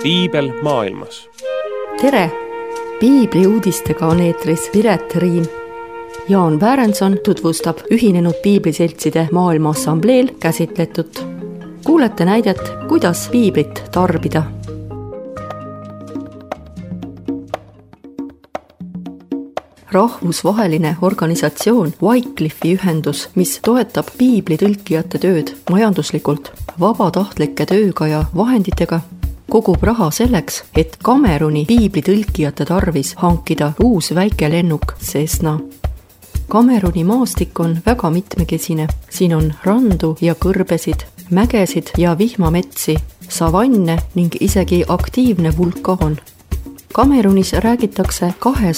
Piibel maailmas. Tere! Piibli uudistega on eetris Piret Riim. Jaan Väärenson tutvustab Ühinenud Piibliseltside maailma assambleel käsitletut. Kuulete näidet, kuidas piiblit tarbida. Rahvusvaheline organisatsioon Wycliffi ühendus, mis toetab piibli tõlkijate tööd majanduslikult, vabatahtlike tööga ja vahenditega, kogub raha selleks, et Kameruni piibli tõlkijate tarvis hankida uus väike lennuk Cessna. Kameruni maastik on väga mitmekesine. Siin on randu ja kõrbesid, mägesid ja vihmametsi, savanne ning isegi aktiivne vulkaan. Kamerunis räägitakse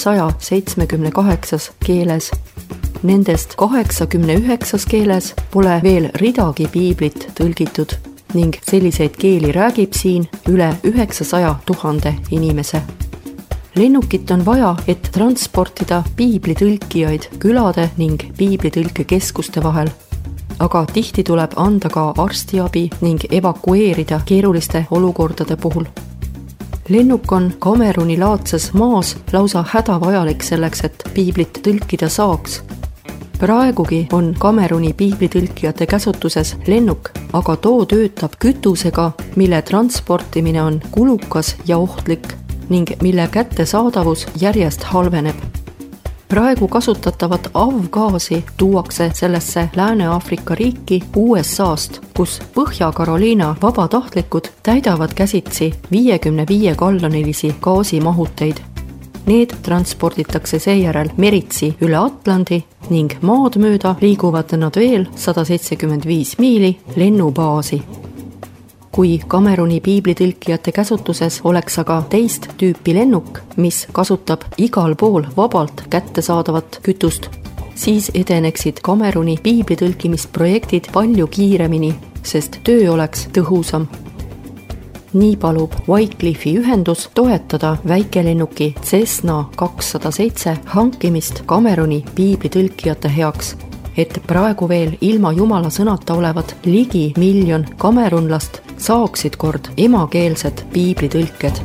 278 keeles. Nendest 89 keeles pole veel ridagi piiblit tõlgitud ning selliseid keeli räägib siin üle 900 000 inimese. Lennukit on vaja, et transportida piiblitõlkijaid külade ning piiblitõlkekeskuste vahel. Aga tihti tuleb anda ka arstiabi ning evakueerida keeruliste olukordade puhul. Lennuk on Kameruni laadses maas lausa hädavajalik selleks, et piiblit tõlkida saaks. Praegugi on Kameruni piiblitõlkijate käsutuses lennuk, aga too töötab kütusega, mille transportimine on kulukas ja ohtlik ning mille kättesaadavus järjest halveneb. Praegu kasutatavat avgaasi tuuakse sellesse Lääne-Aafrika riiki USA-st, kus Põhja-Carolina vabatahtlikud täidavad käsitsi 55 gallonilisi gaasimahuteid. Need transporditakse seejärel meritsi üle Atlandi ning maad mööda liiguvad nad veel 175 miili lennubaasi. Kui Kameruni piiblitõlkijate käsutuses oleks aga teist tüüpi lennuk, mis kasutab igal pool vabalt kättesaadavat kütust, siis edeneksid Kameruni piiblitõlkimisprojektid palju kiiremini, sest töö oleks tõhusam. Nii palub Wycliffi ühendus toetada väikelennuki Cessna 207 hankimist Kameruni piiblitõlkijate heaks, et praegu veel ilma Jumala sõnata olevad ligi 1 miljon kamerunlast saaksid kord emakeelsed piiblitõlked.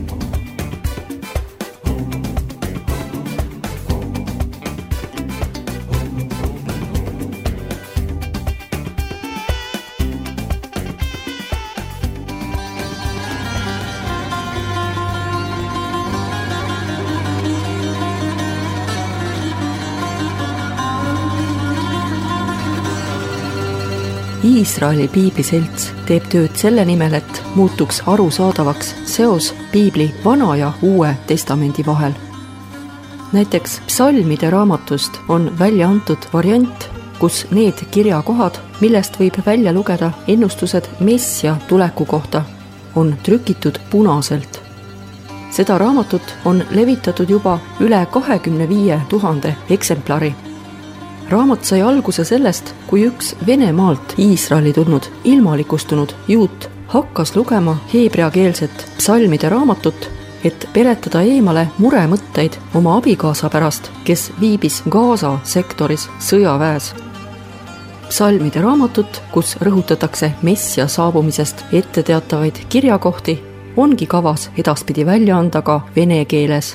Iisraeli piibliselts teeb tööd selle nimel, et muutuks arusaadavaks seos piibli Vana ja Uue Testamendi vahel. Näiteks psalmide raamatust on välja antud variant, kus need kirjakohad, millest võib välja lugeda ennustused Messia tuleku kohta, on trükitud punaselt. Seda raamatut on levitatud juba üle 25 000 eksemplari. Raamat sai alguse sellest, kui üks Venemaalt Iisraeli tulnud ilmalikustunud juut hakkas lugema heebreakeelset psalmide raamatut, et peletada eemale muremõtteid oma abikaasa pärast, kes viibis Gaza sektoris sõjaväes. Psalmide raamatut, kus rõhutatakse Messia saabumisest etteteatavaid kirjakohti, ongi kavas edaspidi välja anda ka vene keeles.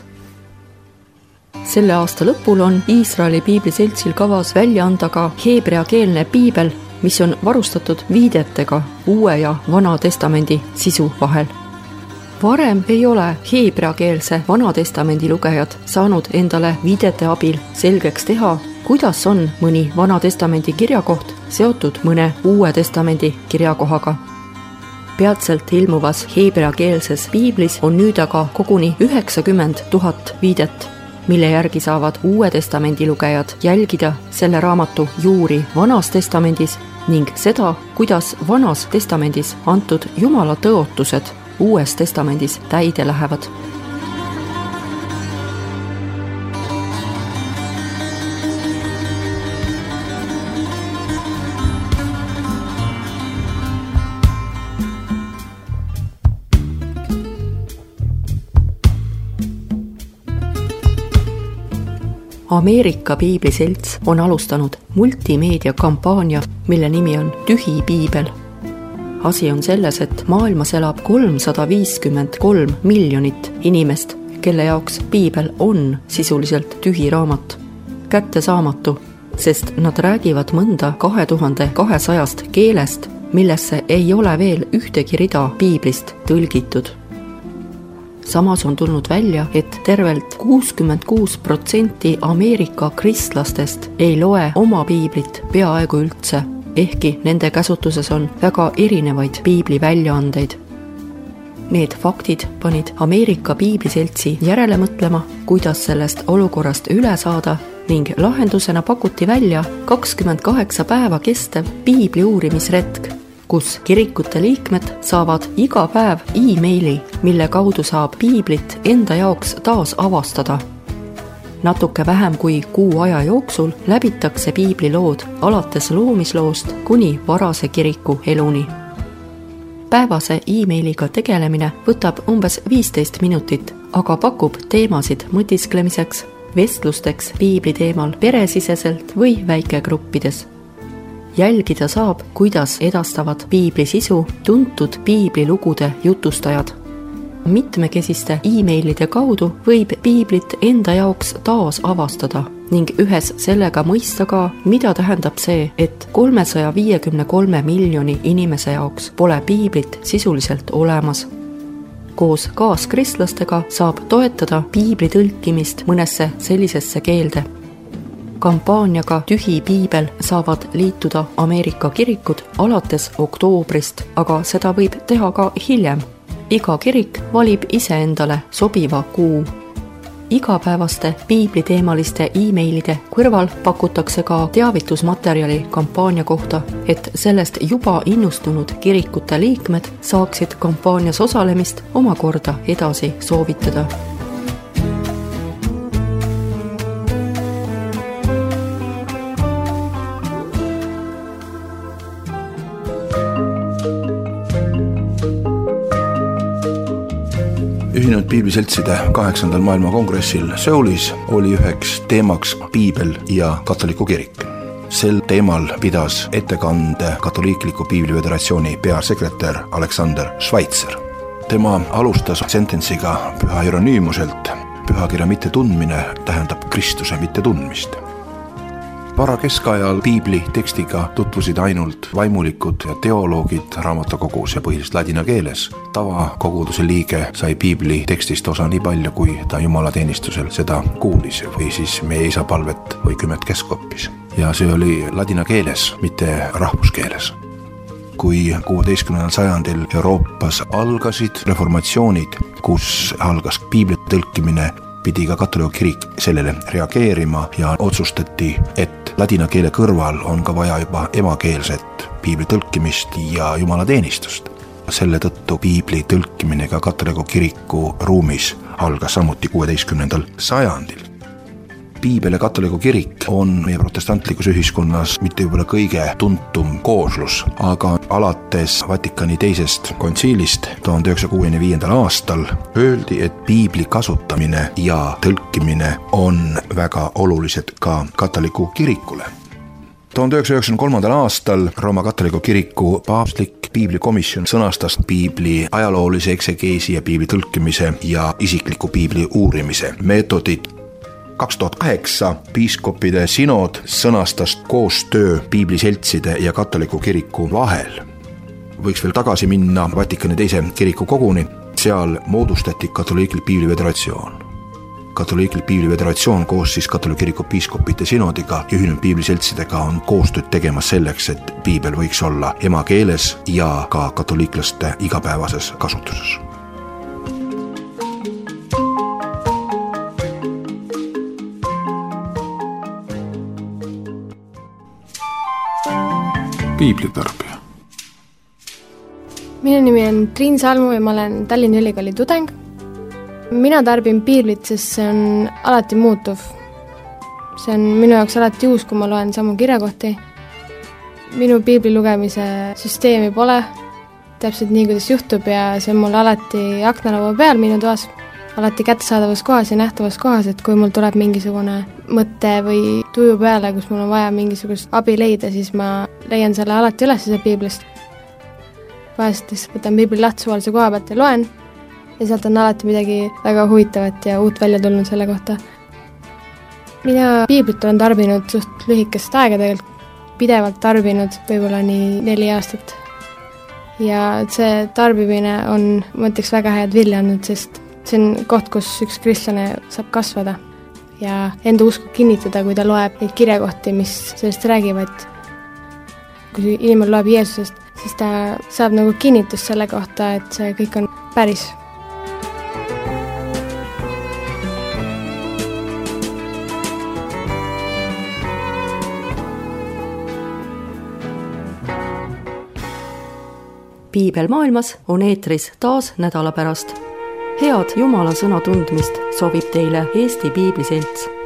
Selle aasta lõpul on Iisraeli piibliseltsil kavas välja anda ka heebreakeelne piibel, mis on varustatud viidetega Uue ja Vana Testamendi sisu vahel. Varem ei ole heebreakeelse Vana Testamendi lugejad saanud endale viidete abil selgeks teha, kuidas on mõni Vana Testamendi kirjakoht seotud mõne Uue Testamendi kirjakohaga. Peatselt ilmuvas heebreakeelses piiblis on nüüd aga koguni 90 000 viidet, mille järgi saavad Uue Testamendi lugejad jälgida selle raamatu juuri Vanas Testamendis ning seda, kuidas Vanas Testamendis antud Jumala tõotused Uues Testamendis täide lähevad. Ameerika piibliselts on alustanud multimeediakampaania, mille nimi on Tühi piibel. asi on selles, et maailmas elab 353 miljonit inimest, kelle jaoks piibel on sisuliselt tühi raamat, kättesaamatu, sest nad räägivad mõnda 2200 keelest, millesse ei ole veel ühtegi rida piiblist tõlgitud. Samas on tulnud välja, et tervelt 66% Ameerika kristlastest ei loe oma piiblit peaaegu üldse, ehkki nende käsutuses on väga erinevaid piibli väljaandeid. Need faktid panid Ameerika piibliseltsi järele mõtlema, kuidas sellest olukorrast üle saada ning lahendusena pakuti välja 28 päeva kestev piibli uurimisretk, kus kirikute liikmed saavad iga päev e-maili, mille kaudu saab piiblit enda jaoks taas avastada. Natuke vähem kui kuu aja jooksul läbitakse piiblilood alates loomisloost kuni varase kiriku eluni. Päevase e-mailiga tegelemine võtab umbes 15 minutit, aga pakub teemasid mõtisklemiseks, vestlusteks piibli teemal peresiseselt või väikegruppides. Jälgida saab, kuidas edastavad piibli sisu tuntud piiblilugude jutustajad. Mitmekesiste e-mailide kaudu võib piiblit enda jaoks taas avastada ning ühes sellega mõista ka, mida tähendab see, et 353 miljoni inimese jaoks pole piiblit sisuliselt olemas. Koos kaaskristlastega saab toetada piibli tõlkimist mõnesse sellisesse keelde. Kampaaniaga Tühi piibel saavad liituda Ameerika kirikud alates oktoobrist, aga seda võib teha ka hiljem. Iga kirik valib ise endale sobiva kuu. Igapäevaste piibliteemaliste e-mailide kõrval pakutakse ka teavitusmaterjali kampaania kohta, et sellest juba innustunud kirikute liikmed saaksid kampaanias osalemist omakorda edasi soovitada. Ühinenud piibliseltside 8. maailma kongressil Seulis oli üheks teemaks piibel ja katoliku kirik. Sel teemal pidas ettekande katoliikliku piibliföderatsiooni peasekretär Alexander Schweitzer. Tema alustas sententsiga püha Hieronüümuselt. Pühakirja mittetundmine tähendab Kristuse mittetundmist. Varakeskaajal piibli tekstiga tutvusid ainult vaimulikud ja teoloogid raamatukogus ja põhiliselt ladina keeles. Tavakoguduse liige sai piibli tekstist osa nii palju, kui ta jumalateenistusel seda kuulis või siis meie isa palvet või 10 käsku õppis. Ja see oli ladina keeles, mitte rahvuskeeles. Kui 16. sajandil Euroopas algasid reformatsioonid, kus algas piibli tõlkimine, pidi ka katoliku kirik sellele reageerima ja otsustati, et ladina keele kõrval on ka vaja juba emakeelset piibli tõlkimist ja jumalateenistust. Selle tõttu piibli tõlkimine ka katoliku kiriku ruumis algas samuti 16. sajandil. Piibel ja katoliku kirik on meie protestantlikus ühiskonnas mitte võib-olla kõige tuntum kooslus, aga alates Vatikani teisest kontsiilist 1965. aastal öeldi, et piibli kasutamine ja tõlkimine on väga olulised ka katoliku kirikule. 1993. aastal Rooma katoliku kiriku paavstlik piiblikomisjon sõnastas piibli ajaloolise eksegeesi ja piibli tõlkimise ja isikliku piibli uurimise meetodid. 2008 piiskopide sinod sõnastas koostöö piibliseltside ja katoliku kiriku vahel. Võiks veel tagasi minna Vatikani teise kiriku koguni, seal moodustati katoliiklik piibliföderatsioon. Katoliiklik piibliföderatsioon koos siis katoliku kiriku piiskopite sinodiga ja ühinenud piibliseltsidega on koostööd tegemas selleks, et piibel võiks olla emakeeles ja ka katoliiklaste igapäevases kasutuses. Piiblitarbija. Minu nimi on Triin Salmu ja ma olen Tallinna Ülikooli tudeng. Mina tarbin piiblit, sest see on alati muutuv. See on minu jaoks alati uus, kui ma loen samu kirjakohti. Minu piibli lugemise süsteemi pole täpselt nii, kuidas juhtub ja see on mul alati aknalaua peal minu toas. Alati kättesaadavas kohas ja nähtavas kohas, et kui mul tuleb mingisugune mõte või tuju peale, kus mul on vaja mingisugust abi leida, siis ma leian selle alati üles see piiblist. vahest võtan piibli lahti suvalise koha pealt ja loen ja sealt on alati midagi väga huvitavat ja uut välja tulnud selle kohta. Mina piiblit olen tarbinud suht lühikest aega tegelikult, pidevalt tarbinud võib-olla nii 4 aastat. Ja see tarbimine on, ma ütleks, väga head vilja andnud, sest see on koht, kus üks kristlane saab kasvada ja enda usku kinnitada, kui ta loeb neid kirjakohti, mis sellest räägivad. Kui inimene loeb Jeesusest, siis ta saab nagu kinnitust selle kohta, et see kõik on päris. Piibel maailmas on eetris taas nädala pärast. Head Jumala sõna tundmist soovib teile Eesti Piibliselts.